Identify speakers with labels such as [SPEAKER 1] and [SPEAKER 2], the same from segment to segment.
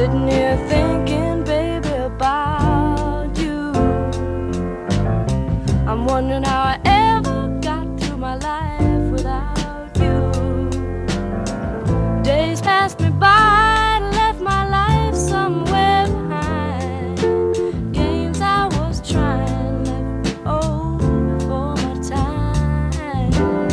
[SPEAKER 1] sitting here thinking, baby, about you. I'm wondering how I ever got through my life without you. Days passed me by, left my life somewhere behind. Games I was trying left me old for my time.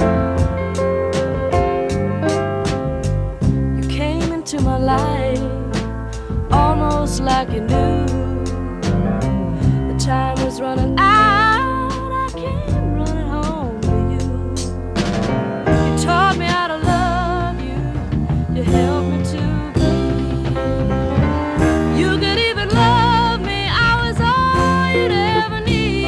[SPEAKER 1] You came into my life almost like you knew the time was running out. I came running home to you. You taught me how to love you. You helped me to believe you could even love me. I was all you'd ever need.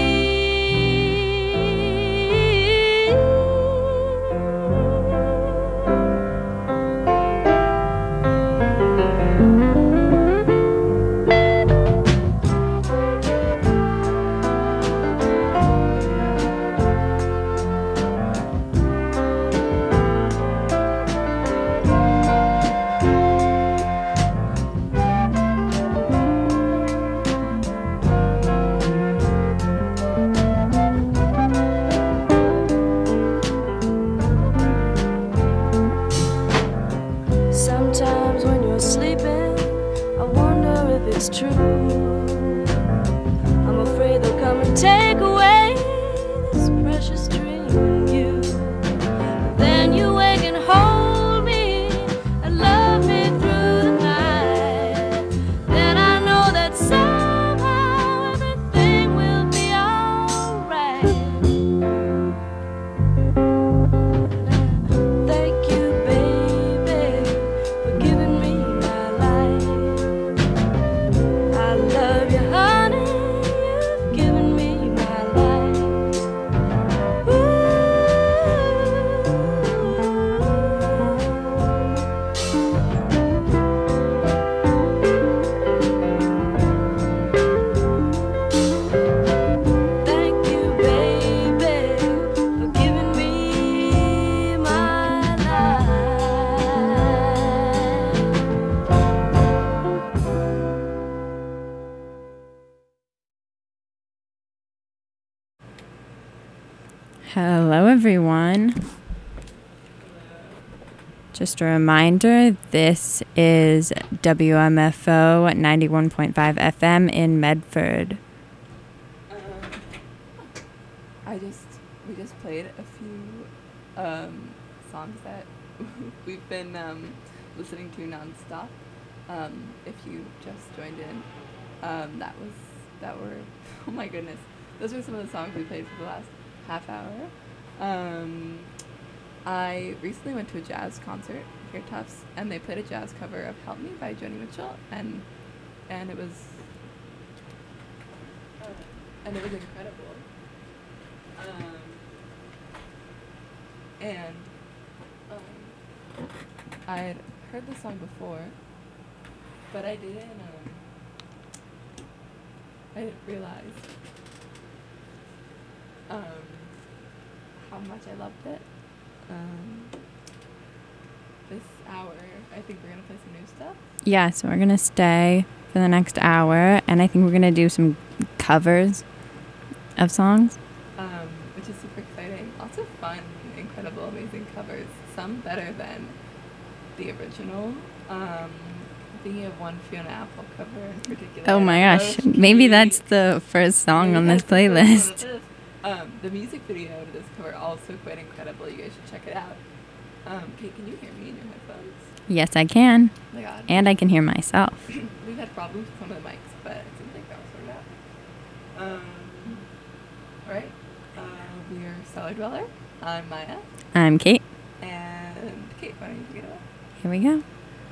[SPEAKER 1] Sometimes when you're sleeping, I wonder if it's true. I'm afraid they'll come and take away this precious dream in you. Then you wake and hold me and love me through the night. Then I know that somehow everything will be alright. Thank you, baby, for giving me my life. I love you, honey, you've given me my life. Thank you, baby, for giving me my life.
[SPEAKER 2] Hello, everyone. Just a reminder, this is WMFO 91.5 FM in Medford.
[SPEAKER 3] We just played a few songs that we've been listening to nonstop. If you just joined in, oh my goodness, those were some of the songs we played for the last half hour. I recently went to a jazz concert here at Tufts, and they played a jazz cover of "Help Me" by Joni Mitchell, and it was incredible. I had heard the song before, but I didn't realize how much I loved it. This hour, I think we're gonna play some new stuff.
[SPEAKER 2] Yeah, so we're going to stay for the next hour, and I think we're going to do some covers of songs.
[SPEAKER 3] Which is super exciting. Also fun, incredible, amazing covers. Some better than the original. Thinking of one Fiona Apple cover in particular.
[SPEAKER 2] Oh my gosh, maybe that's the first song on this playlist.
[SPEAKER 3] The music video to this cover also quite incredible. You guys should check it out. Kate, can you hear me in your headphones?
[SPEAKER 2] Yes, I can.
[SPEAKER 3] Oh my god.
[SPEAKER 2] And I can hear myself.
[SPEAKER 3] We've had problems with some of the mics, but it seems like that was sorted out. Alright. We are Cellar Dweller. I'm Maya.
[SPEAKER 2] I'm Kate.
[SPEAKER 3] And Kate, why don't you take it away?
[SPEAKER 2] Here we go.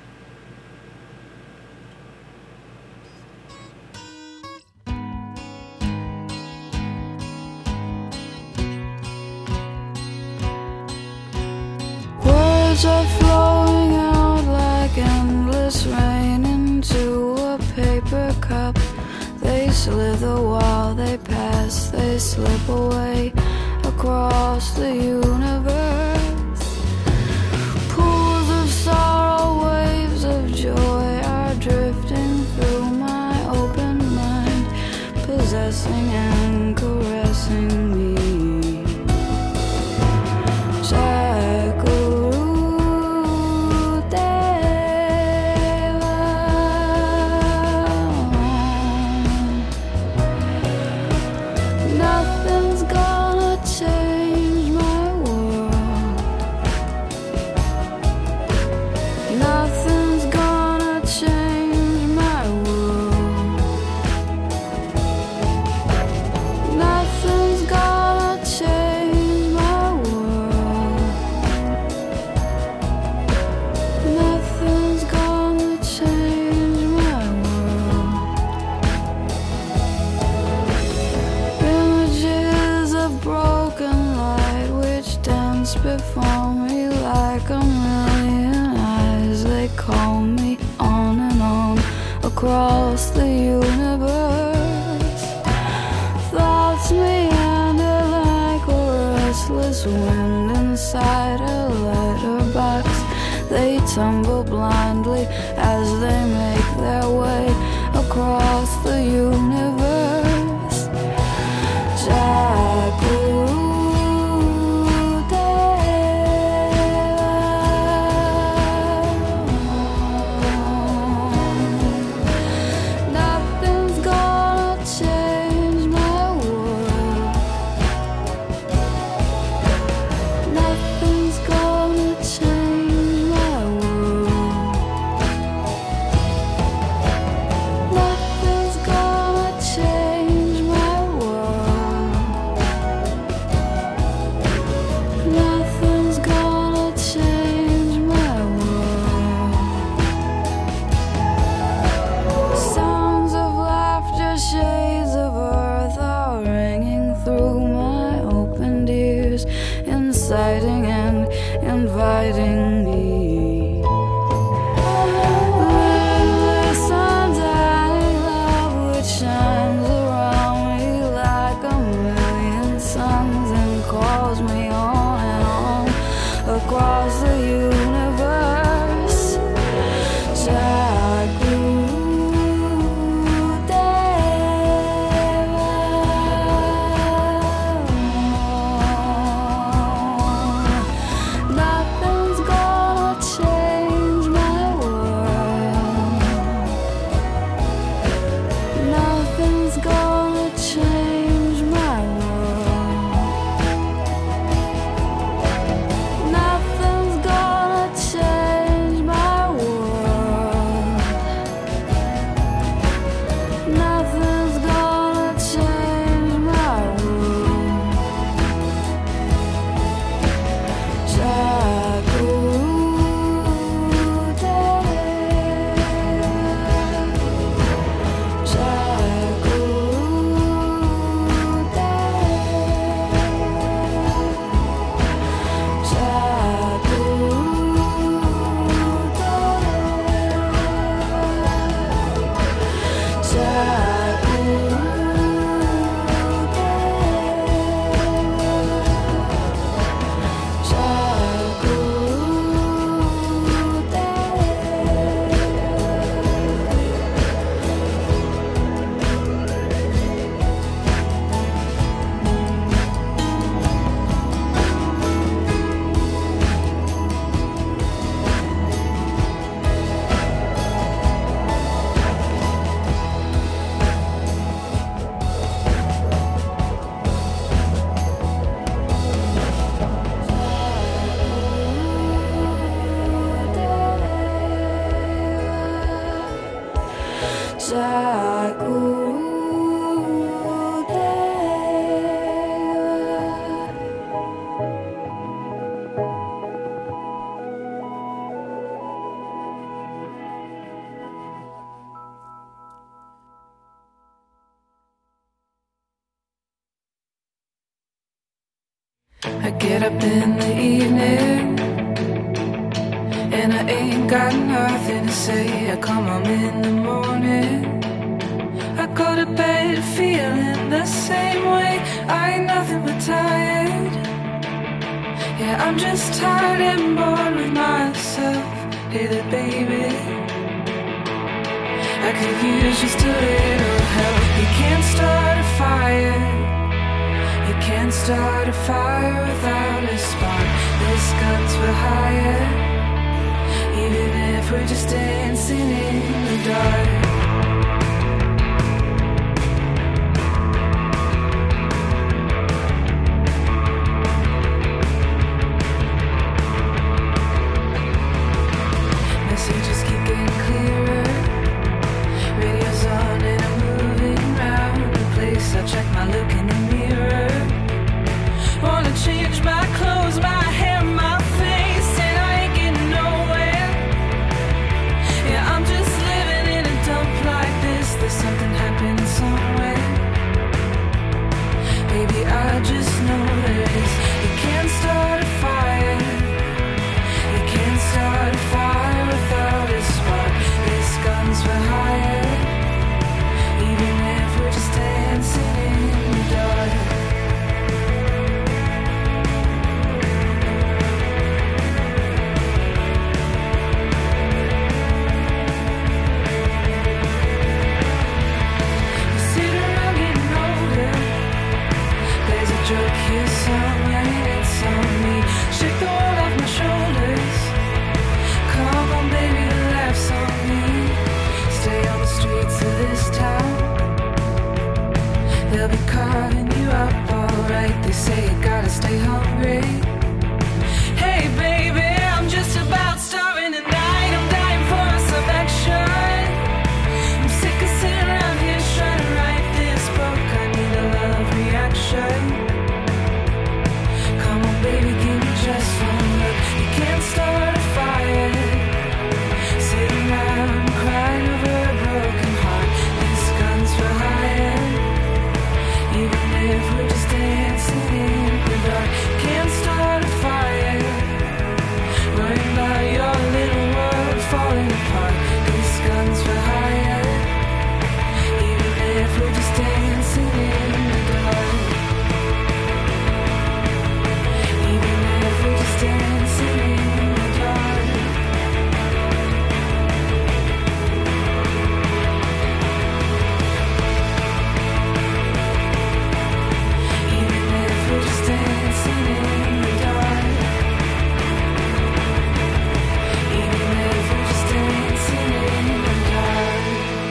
[SPEAKER 1] Words are flowing out like endless rain into a paper cup. They slither while they pass, they slip away across the universe. Pools of sorrow, waves of joy are drifting undressing and caressing me. Nothing's gonna change my world. Nothing's gonna change my world. Nothing's gonna change my world. Nothing's gonna change my world. Images of broken light which dance before me like a million eyes. They call me on and on across the universe. Thoughts meander like a restless wind inside a letterbox. They tumble blindly as they make their way across the universe. Nothing's gonna change my world. Nothing's gonna change my world. Nothing's gonna change my world. Nothing's gonna change my world. Sounds of laughter, shades of earth are ringing through my opened ears, inciting and inviting me. This undying love which shines around me like a million suns and calls me on and on across the universe. Nothing's gonna change my world. Nothing's gonna change my world. Nothing's gonna change my world. Nothing's gonna change my
[SPEAKER 4] I get up in the evening and I ain't got nothing to say. I come home in the morning, I go to bed feeling the same way. I ain't nothing but tired. Yeah, I'm just tired and bored with myself. Hey there, baby, I could use just a little help. You can't start a fire. You can't start a fire without a spark. This guns for hire, even if we're just dancing in the dark. Messages keep getting clearer. Radio's on and I'm moving round the place. I check my look in the mirror. Wanna change my clothes, my hair, my face, and I ain't getting nowhere. Yeah, I'm just living in a dump like this. There's something happening somewhere. Baby, I just know there is. You can't start a fire. You can't start a fire without a spark. This gun's for hire, even if we're just dancing in the dark. You sit around getting older. There's a joke here somewhere, it's on me. Shake the world off my shoulders. Come on, baby, the laughs on me. Stay on the streets of this town. They'll be carving you up, alright. They say you gotta stay hungry. Hey, baby, I'm just about starving tonight. I'm dying for some action. I'm sick of sitting around here trying to write this book. I need a love reaction. Come on, baby, give me just one look. You can't start a fire. Sitting around crying over a broken heart. This gun's for hire, even if we're just dancing in the dark. Can't start a fire, worrying about your little world falling apart. This gun's for hire, even if we're just dancing in the dark. Even if we're just dancing in the dark. Even if we're just dancing in the dark. Even if we're just dancing in the dark.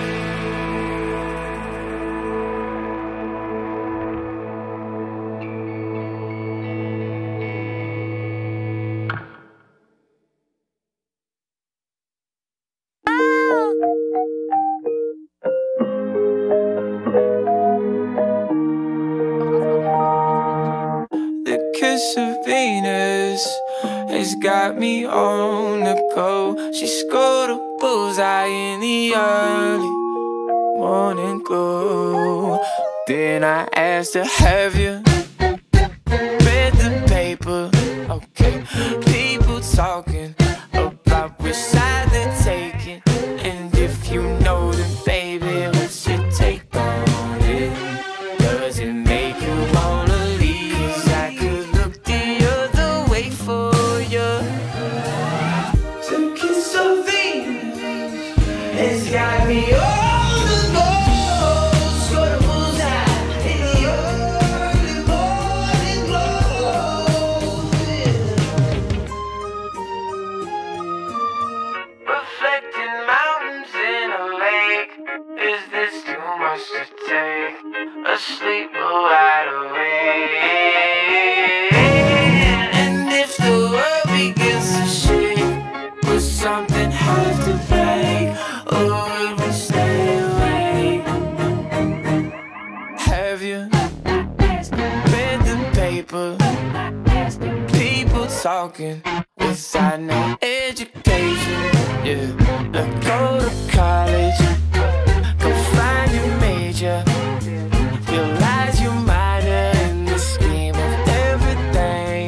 [SPEAKER 5] The kiss of Venus has got me on the go. She scored a bullseye in the early morning glow. Then I asked her, have you read the paper? Okay, people talking about which side they're taking. And if you know them, baby, what's your take on it? Does it make you wanna leave? 'Cause I could look the other way for you. The kiss of Venus has got me on the go. Scored a bullseye in the early morning glow. Reflecting mountains in a lake. Is this too much to take? Asleep or wide awake? And if the world begins to shake, would something have to break? Or would we stay awake? Have you read the paper? People talking without no education. Yeah, go to college, go find your major. Realize you minor in the scheme of everything.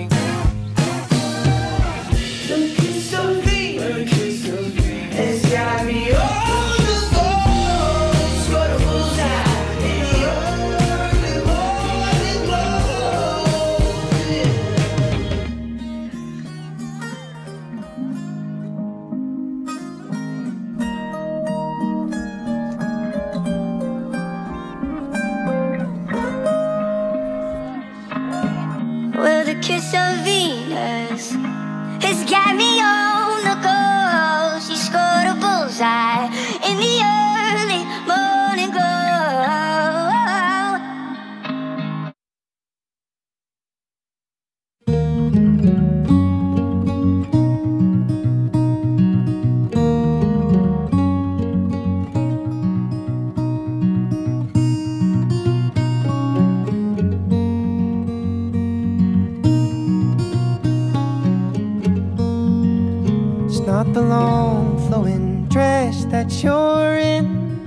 [SPEAKER 5] The kiss of Venus has got me on the go. Scored a bullseye in the early morning glow.
[SPEAKER 6] kiss of Venus has got me on the go. She scored a bullseye in the early morning glow.
[SPEAKER 7] Not the long flowing dress that you're in,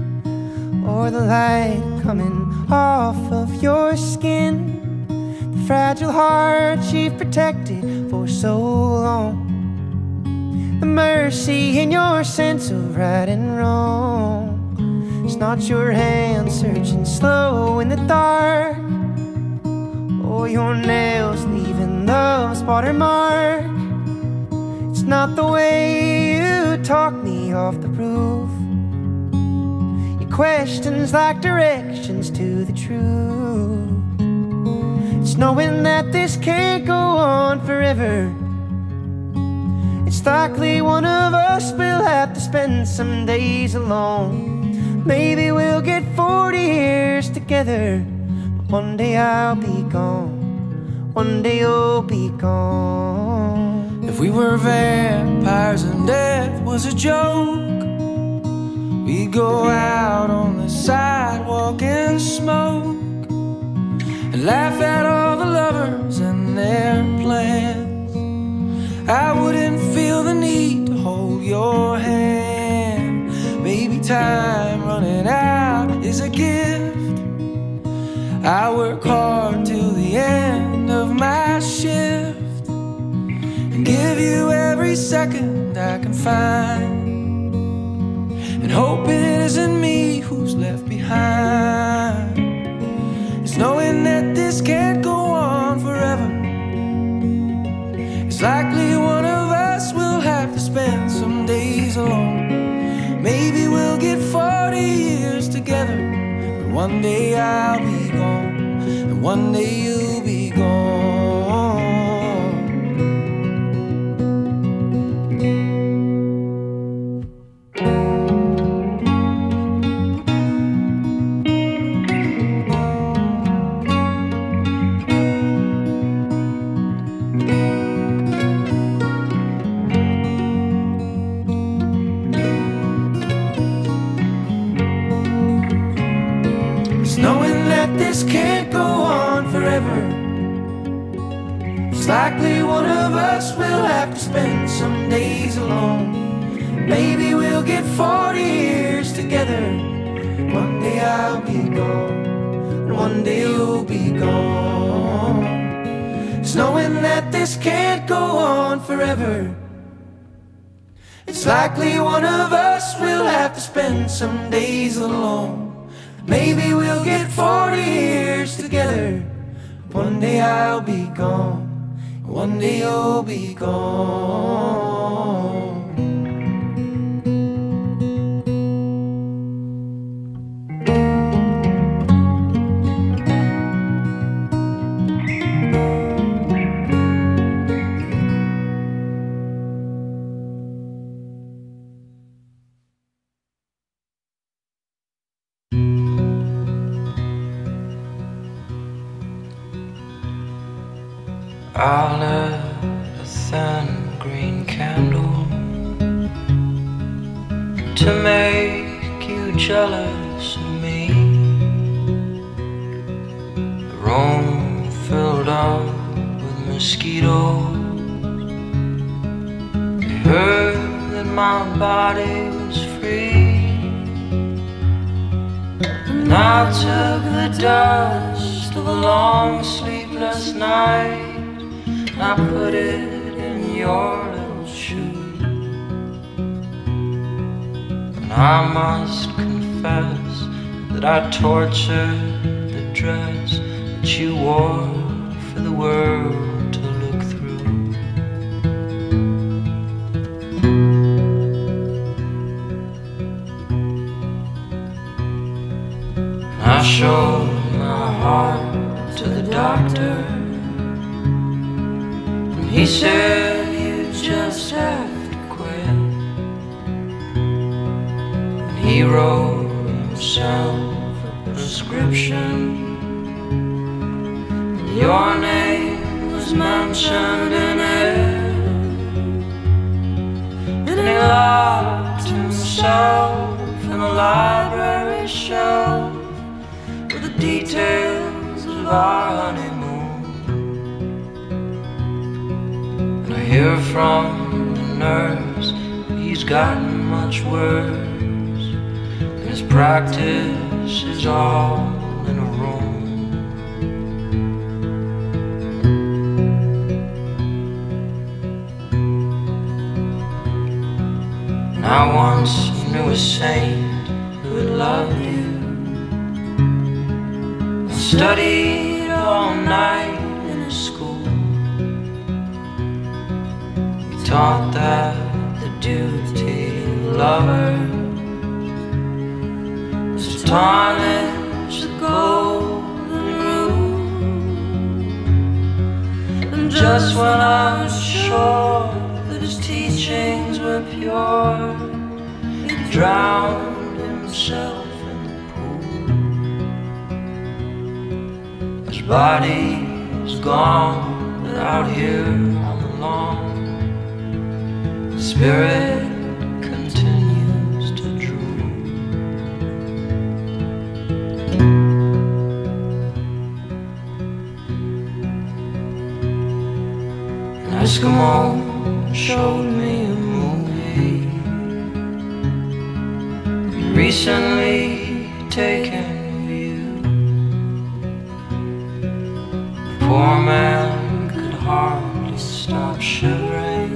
[SPEAKER 7] or the light coming off of your skin, the fragile heart you've protected for so long, the mercy in your sense of right and wrong. It's not your hand searching slow in the dark, or your nails leaving love's watermark. It's not the way you talk me off the roof. Your questions like directions to the truth. It's knowing that this can't go on forever. It's likely one of us will have to spend some days alone. Maybe we'll get 40 years together, but one day I'll be gone. One day you'll be gone.
[SPEAKER 5] If we were vampires and death was a joke, we'd go out on the sidewalk and smoke, and laugh at all the lovers and their plans. I wouldn't feel the need to hold your hand. Maybe time running out is a gift. I work hard till the end of my shift, and give you every second I can find, and hope it isn't me who's left behind. It's knowing that this can't go on forever. It's likely one of us will have to spend some days alone. Maybe we'll get 40 years together, but one day I'll be gone, and one day you'll be gone. This can't go on forever. It's likely one of us will have to spend some days alone. Maybe we'll get 40 years together. One day I'll be gone, and one day you'll be gone. It's knowing that this can't go on forever. It's likely one of us will have to spend some days alone. Maybe we'll get 40 years together. One day I'll be gone, one day you'll be gone.
[SPEAKER 8] I'll let a thin green candle to make you jealous of me. The room filled up with mosquitoes. They heard that my body was free, and I took the dust of a long sleepless night, I put it in your little shoe. And I must confess that I tortured the dress that you wore for the world to look through. I showed my heart to the doctor, He said you just have to quit. And he wrote himself a prescription. Your name was mentioned in it. And he locked himself in a library shelf with the details of our honeymoon. And I hear from the nurse he's gotten much worse, and his practice is all in a room. I once knew a saint who had loved you. I studied all night in his school. He taught that the duty of a lover was to tarnish the golden rule. And just when I was sure that his teachings were pure, he drowned himself in the pool. His body is gone, but out here on the lawn, his spirit continues to drool. An Eskimo showed me a movie recently taken view. The poor man could hardly stop shivering.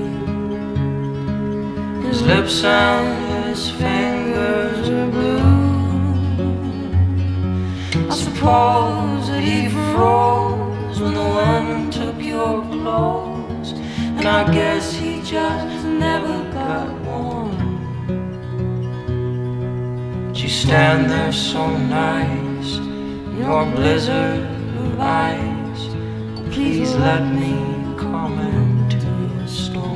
[SPEAKER 8] His lips and his fingers were blue. I suppose that he froze when the wind took your clothes, and I guess he just never got warm. You stand there so nice in your blizzard of ice. Oh, please let me come into your storm.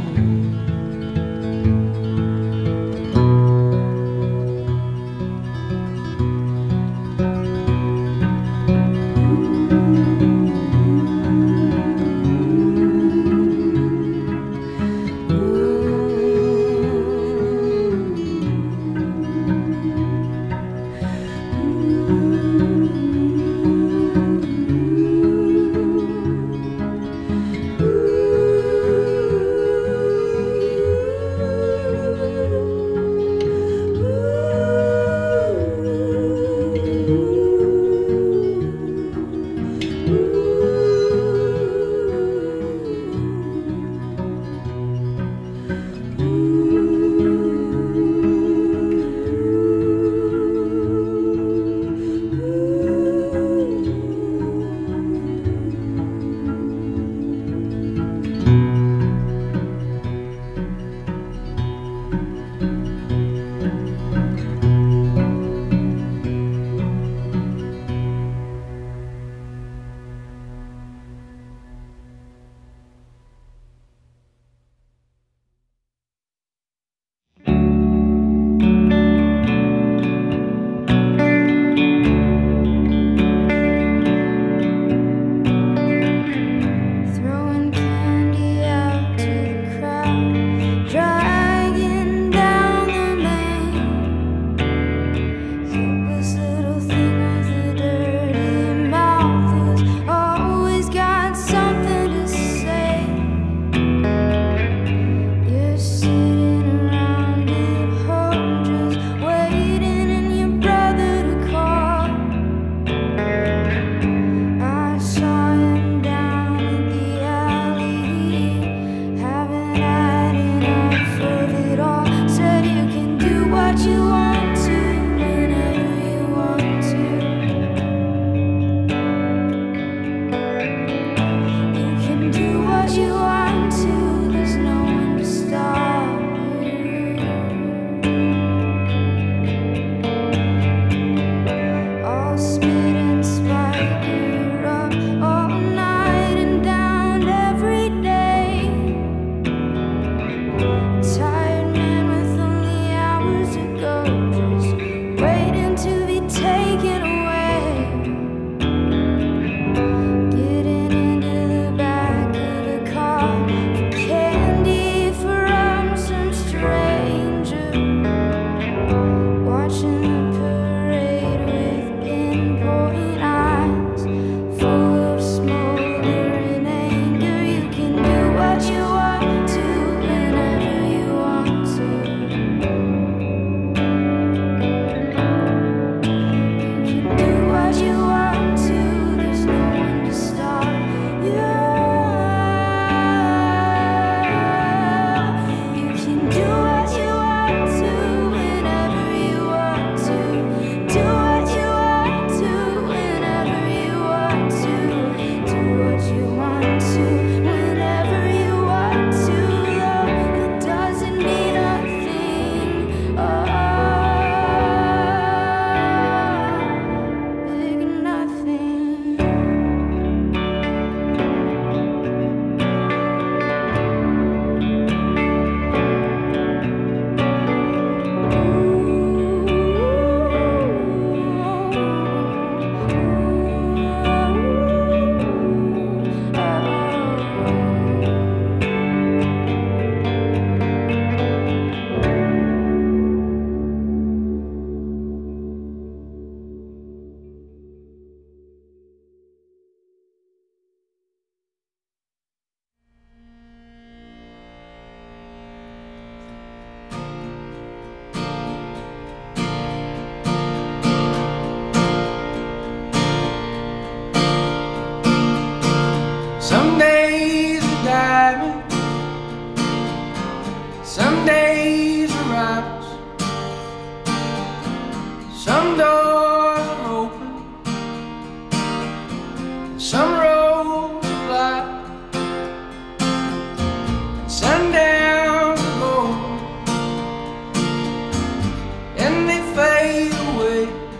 [SPEAKER 7] Some roads are black and sundown gold, and they fade away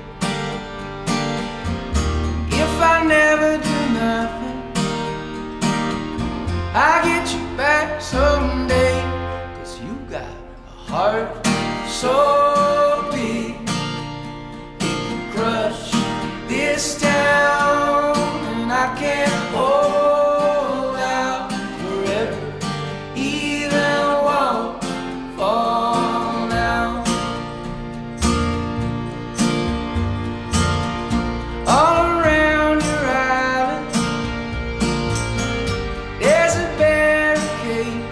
[SPEAKER 7] if I never do nothing. I'll get you back someday, 'cause you got a heart so big it can crush this town, and I can't hold out forever, even won't fall down. All around your island there's a barricade,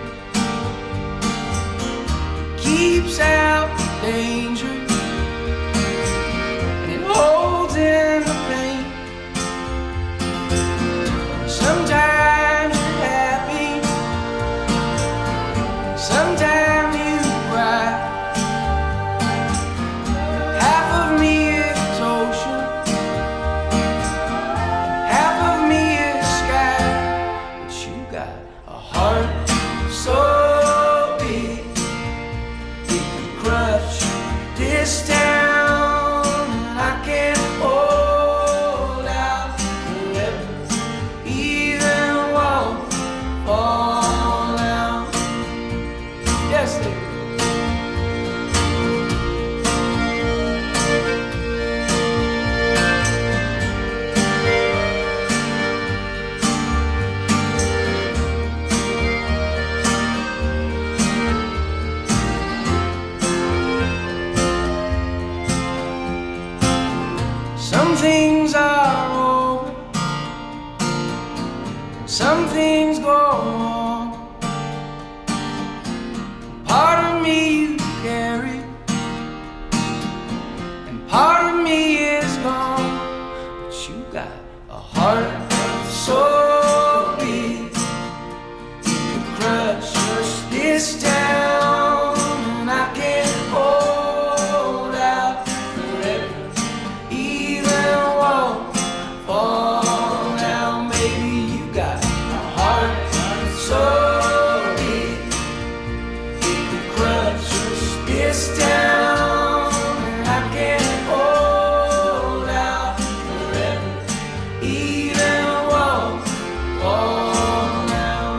[SPEAKER 7] keeps out the danger, and it holds in the pain. Sometimes you're happy, sometimes you cry. Half of me is ocean, half of me is sky, but you got a heart so big it can crush this town, and I can't hold out forever, even won't fall down. Yes, they some things are over, some things go on. Part of me you carry, and part of me is gone, but you got a heart so big you can crush this town, and I can't hold out forever, even won't fall down. Baby, you got a heart so big it can crush this town, and I can't hold out forever, even won't fall down.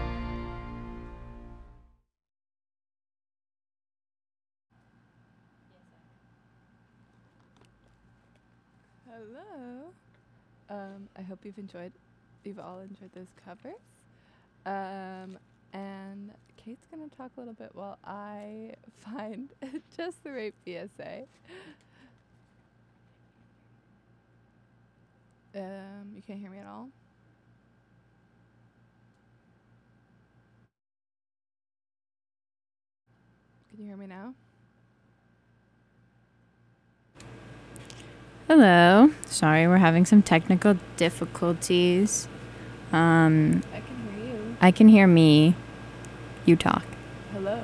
[SPEAKER 3] Hello. I hope you've all enjoyed those covers. And Kate's gonna talk a little bit while I find just the right PSA. You can't hear me at all? Can you hear me now?
[SPEAKER 2] Hello. Sorry, we're having some technical difficulties.
[SPEAKER 3] I can hear you.
[SPEAKER 2] I can hear me. You talk.
[SPEAKER 3] Hello.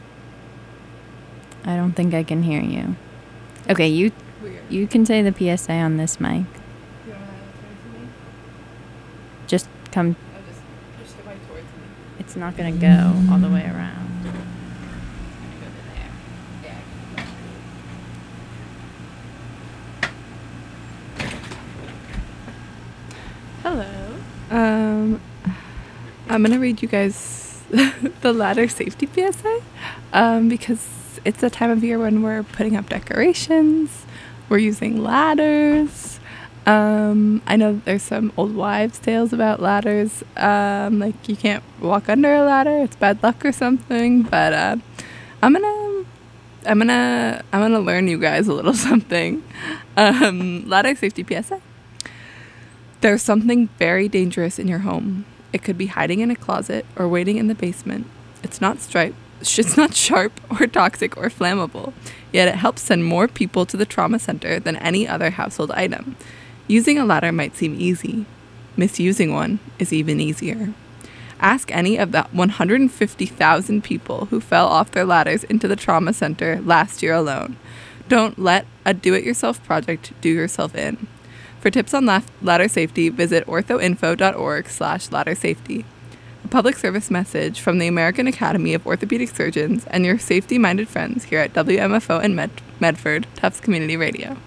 [SPEAKER 2] I don't think I can hear you. Okay,
[SPEAKER 3] Weird.
[SPEAKER 2] you can say the PSA on this mic.
[SPEAKER 3] You don't know how to turn to me?
[SPEAKER 2] Just come.
[SPEAKER 3] I'll just push the mic towards me.
[SPEAKER 2] It's not gonna go all the way around.
[SPEAKER 3] I'm gonna go to there. Yeah. Hello. I'm gonna read you guys the ladder safety PSA because it's a time of year when we're putting up decorations, we're using ladders. I know there's some old wives' tales about ladders, like you can't walk under a ladder, it's bad luck or something. But I'm gonna learn you guys a little something. Ladder safety PSA. There's something very dangerous in your home. It could be hiding in a closet or waiting in the basement. It's not sharp or toxic or flammable, yet it helps send more people to the trauma center than any other household item. Using a ladder might seem easy. Misusing one is even easier. Ask any of the 150,000 people who fell off their ladders into the trauma center last year alone. Don't let a do-it-yourself project do yourself in. For tips on ladder safety, visit orthoinfo.org/laddersafety. A public service message from the American Academy of Orthopedic Surgeons and your safety-minded friends here at WMFO and Medford, Tufts Community Radio.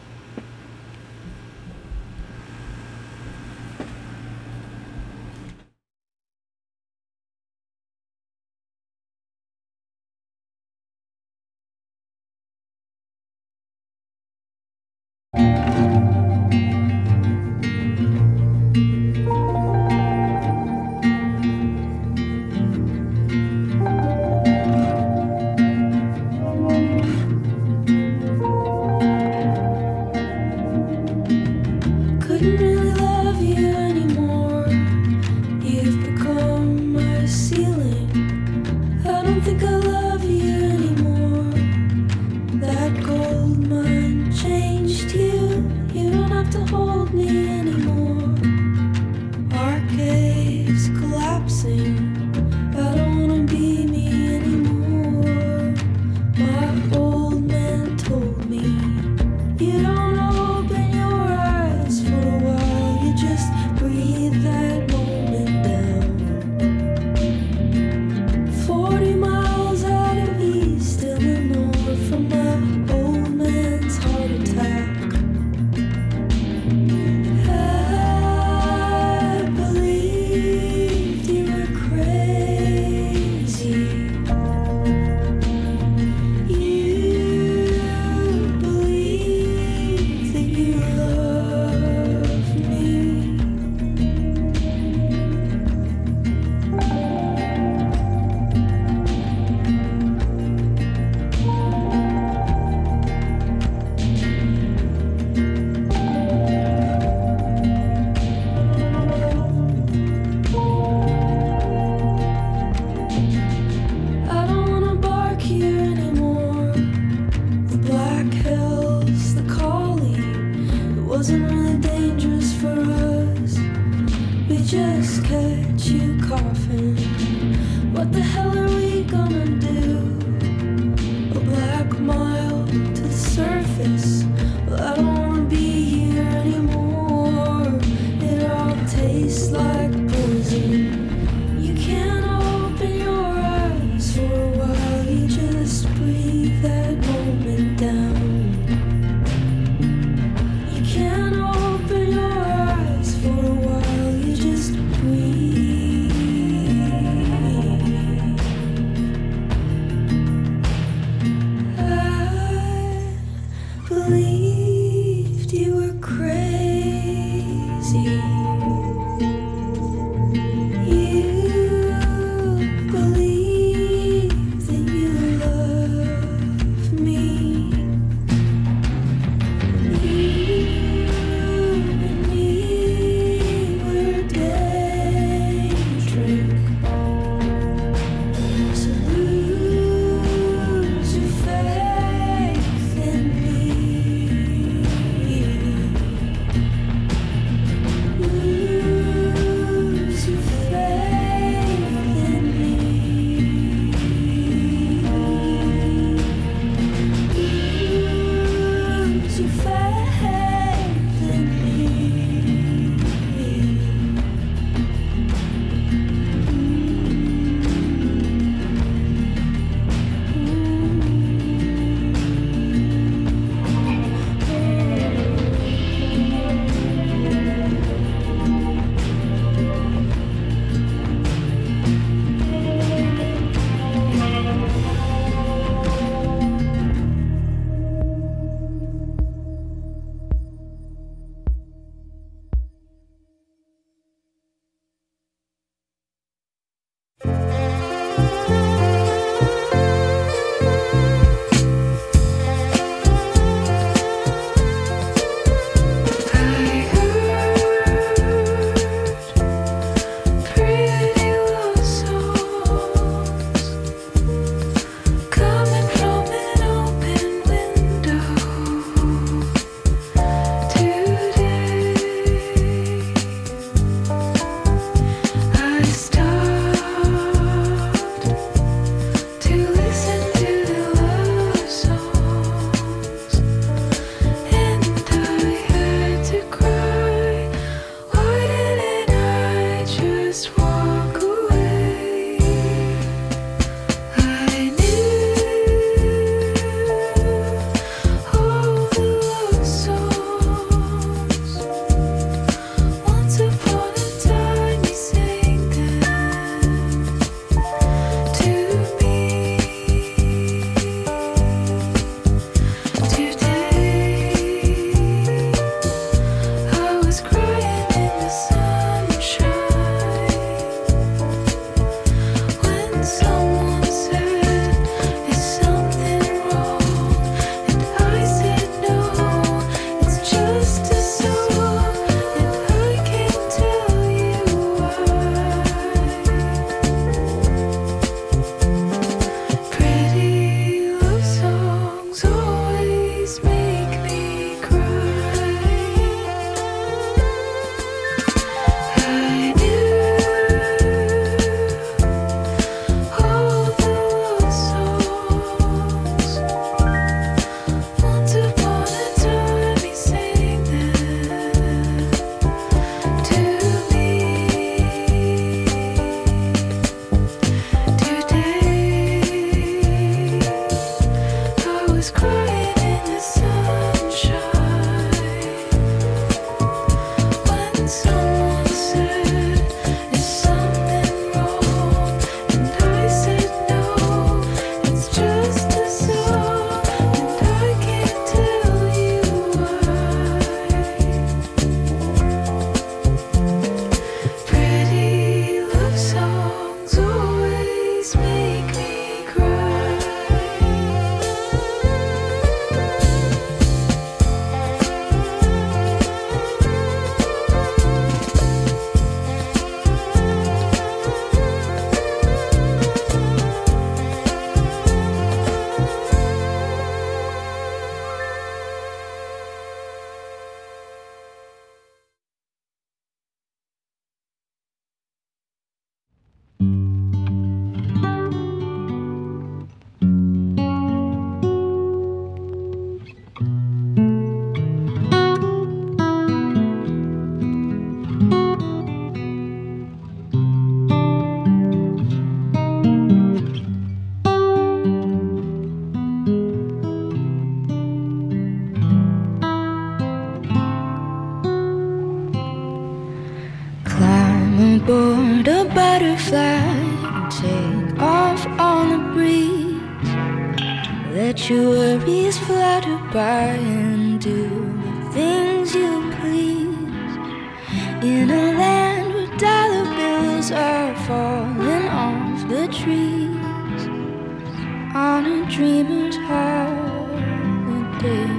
[SPEAKER 6] flag and take off on the breeze. Let your worries flutter by and do the things you please. In a land where dollar bills are falling off the trees, on a dreamer's holiday.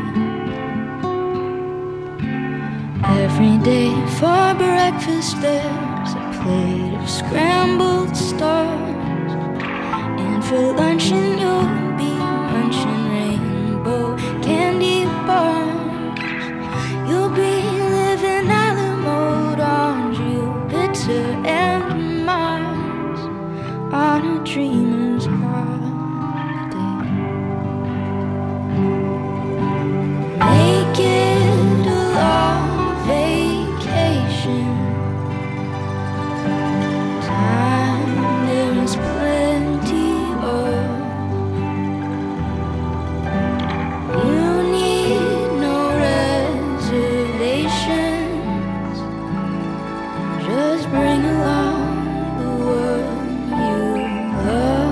[SPEAKER 6] Every day for breakfast there's a plate of scrambled stars, and for luncheon you'll be munching rainbow candy bars. You'll be living a la mode on Jupiter and Mars, on a dreamer's holiday. Make it a long vacation. Time there is plenty of. You need no reservations. Just bring along the one you love.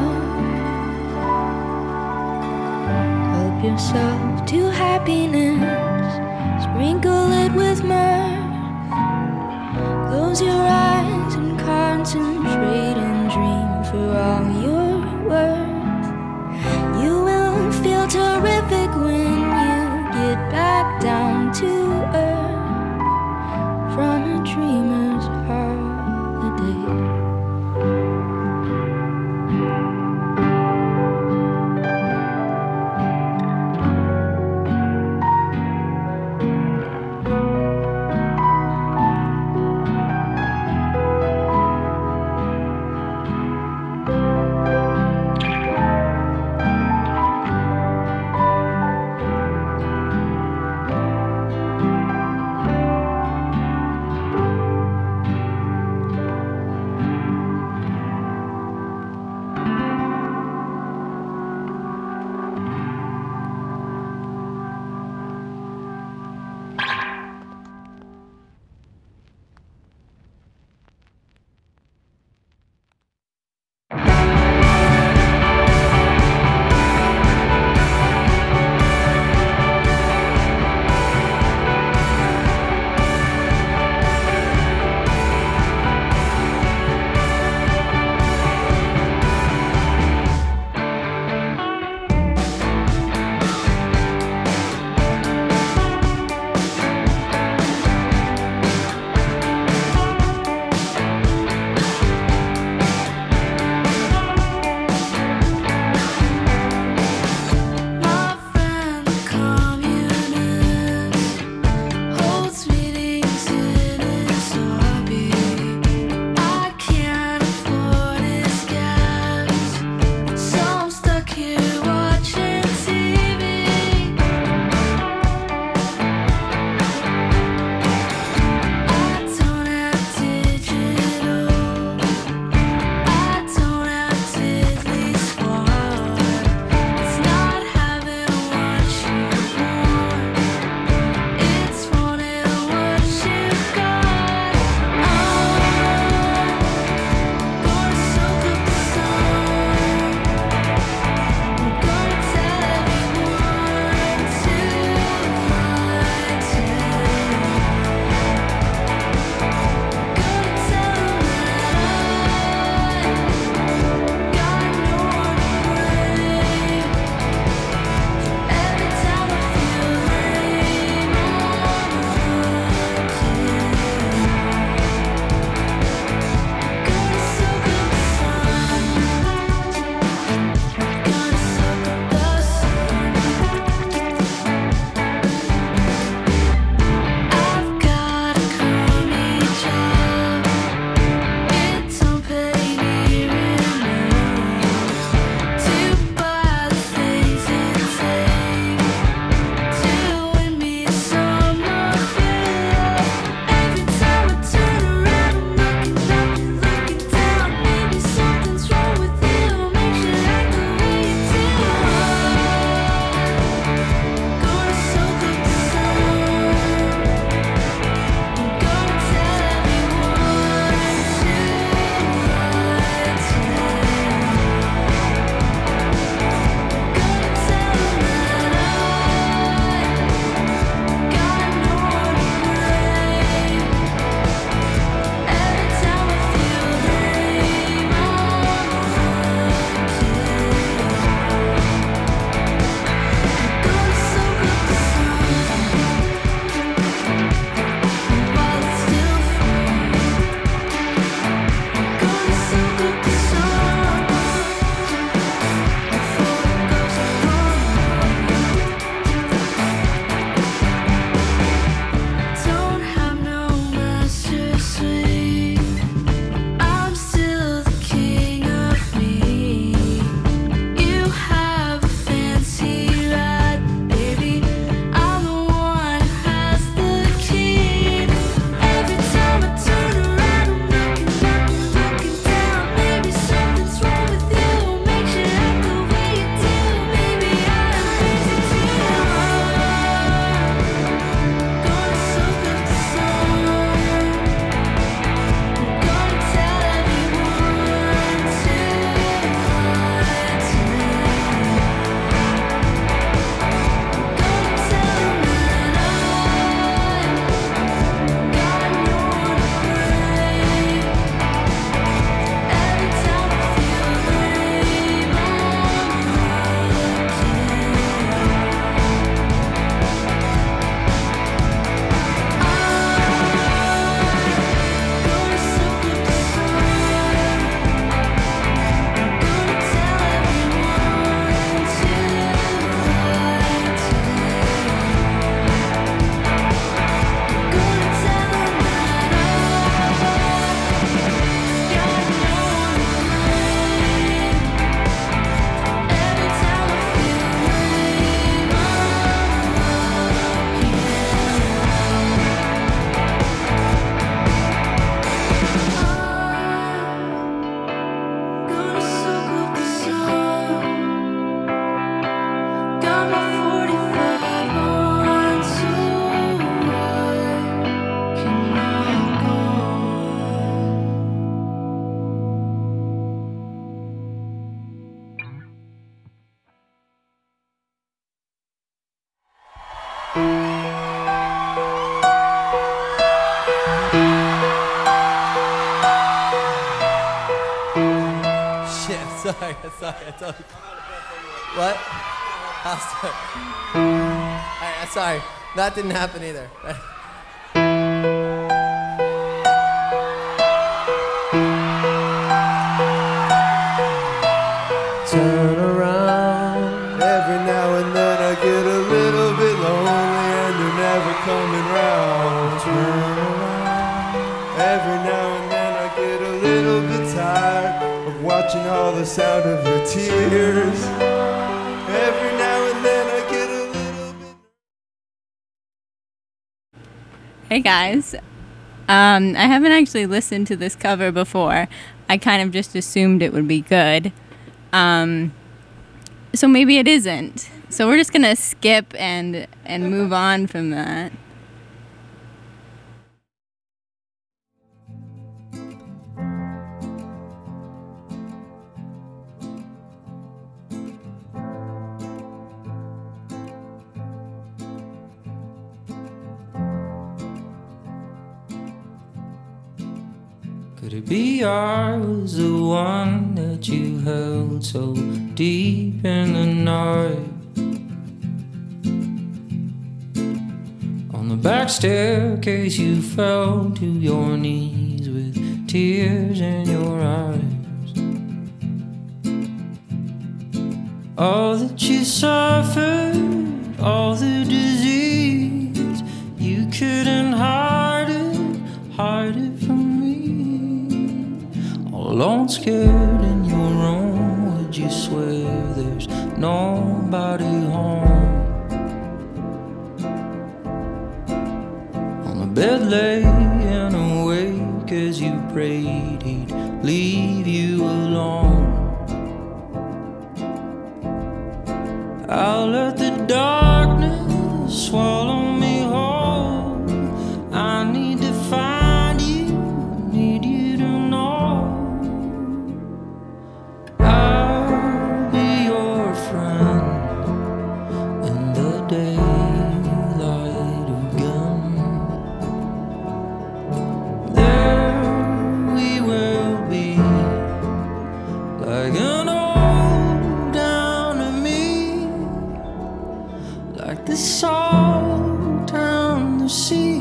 [SPEAKER 9] sorry. I totally. What? Alright, sorry. That didn't happen either. Turn around. Every now and then I get a little bit lonely and you're never coming round. Turn around. Every now and then I get a little bit tired of watching all the sound of your tears. Every now and then I get a little bit.
[SPEAKER 2] Hey guys. I haven't actually listened to this cover before. I kind of just assumed it would be good. So maybe it isn't. So we're just gonna skip and move on from that.
[SPEAKER 8] Could it be I was the one that you held so deep in the night? On the back staircase you fell to your knees with tears in your eyes. All that you suffered, all the disease, you couldn't hide it from me. Alone, scared in your room, would you swear there's nobody home? On the bed laying awake as you prayed he'd leave you alone. I'll let the darkness swallow me whole. I need to find you, need you to know. I'll be your friend in the daylight again. There we will be, like an old down to me, like the salt down the sea.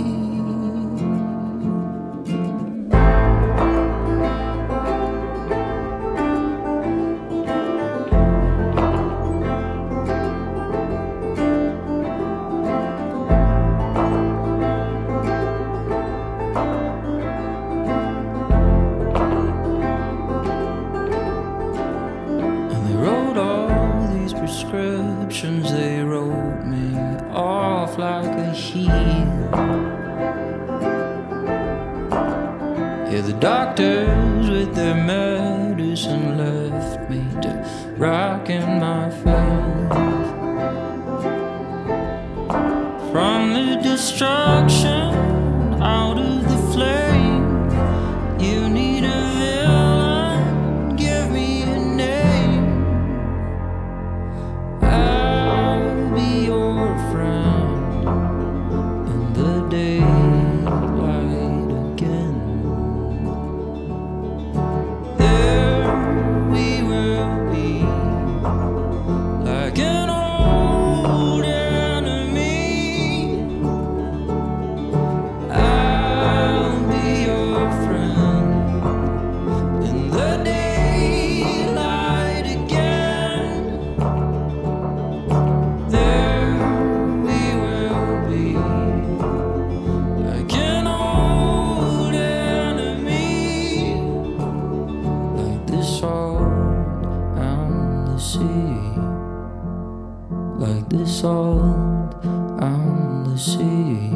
[SPEAKER 8] Prescriptions they wrote me off like a heel. Yeah, the doctors with their medicine left me to rock in my faith. From the destruction out of the flame, you need a villain, give me a name. I'll be your friend in the daylight again. There we will be, like an old enemy. I'll be your friend in the daylight again. There we will be, like an old enemy, like the salt on the sea, like the salt on the sea.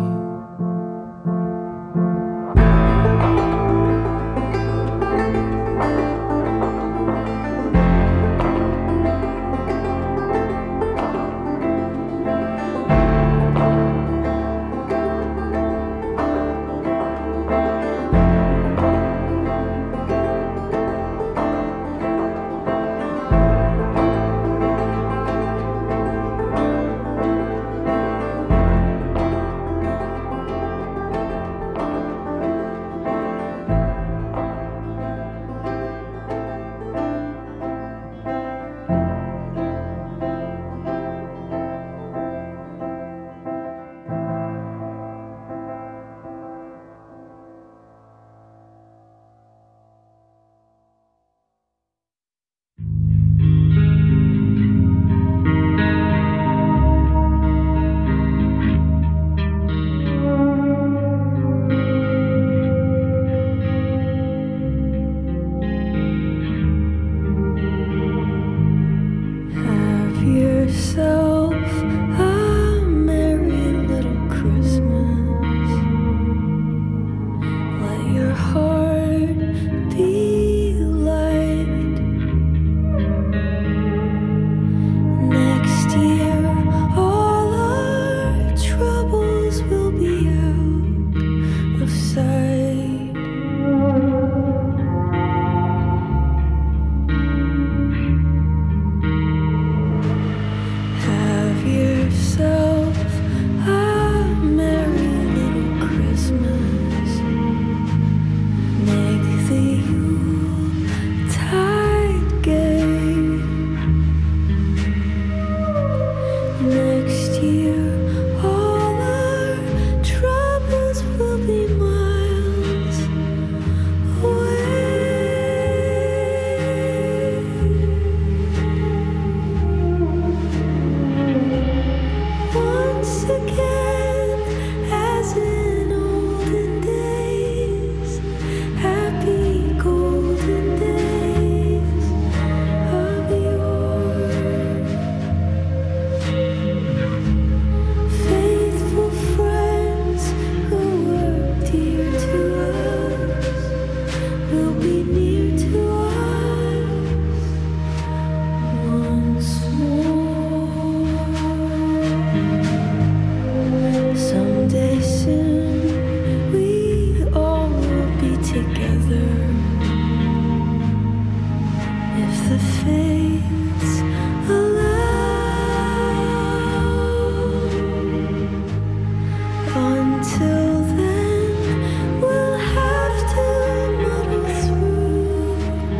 [SPEAKER 4] until then, we'll have to muddle through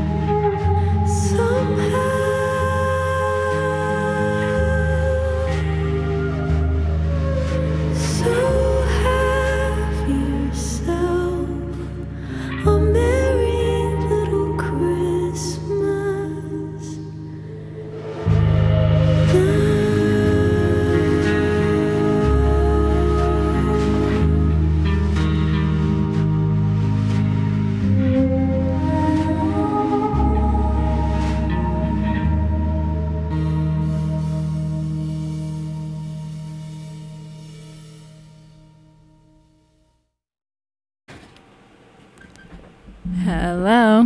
[SPEAKER 4] somehow. So have yourself a merry little Christmas.
[SPEAKER 2] Hello.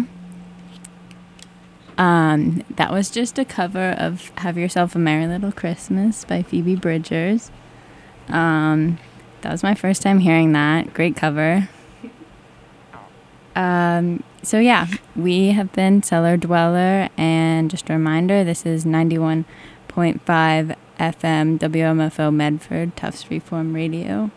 [SPEAKER 2] That was just a cover of Have Yourself a Merry Little Christmas by Phoebe Bridgers. That was my first time hearing that. Great cover. So yeah, we have been Cellar Dweller, and just a reminder, this is 91.5 FM WMFO Medford, Tufts Freeform Radio.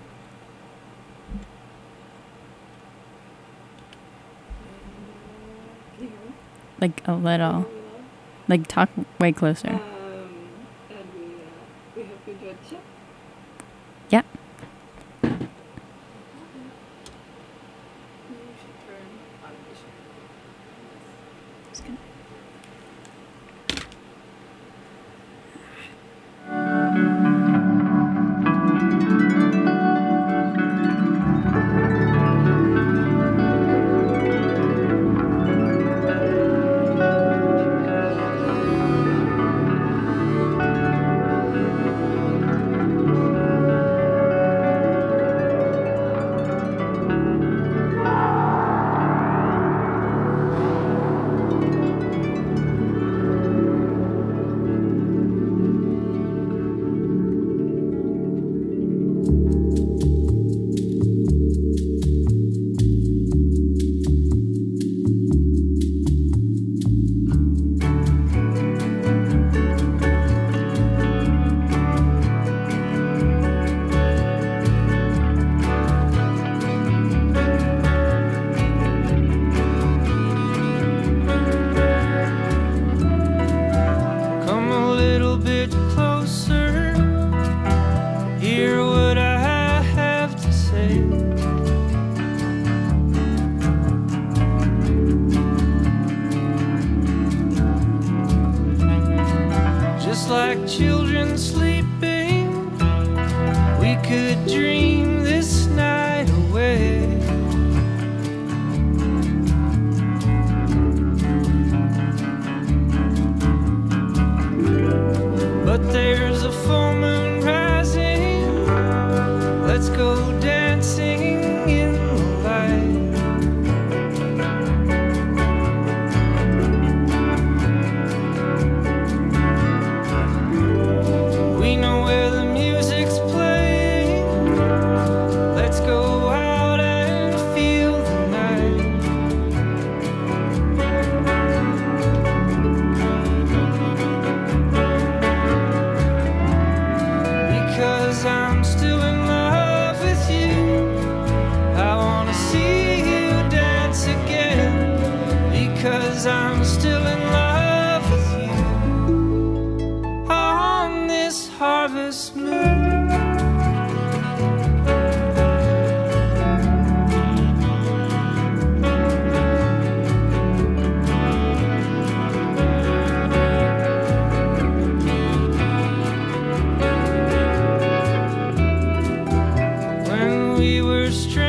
[SPEAKER 2] Like a little. Like talk way closer.
[SPEAKER 3] And we hope you enjoyed the show.
[SPEAKER 2] Yep.
[SPEAKER 3] You should turn automation.
[SPEAKER 2] Just gonna-
[SPEAKER 5] Come a little bit closer, hear what I have to say. Just like children sleeping, we could dream this night away. But there's a full moon rising. Let's go dancing in the light. We know where the music's playing. Let's go out and feel the night. Because I'm still in love with you. I wanna see you dance again. Because I'm still in love with you. On this harvest moon. When we were strangers,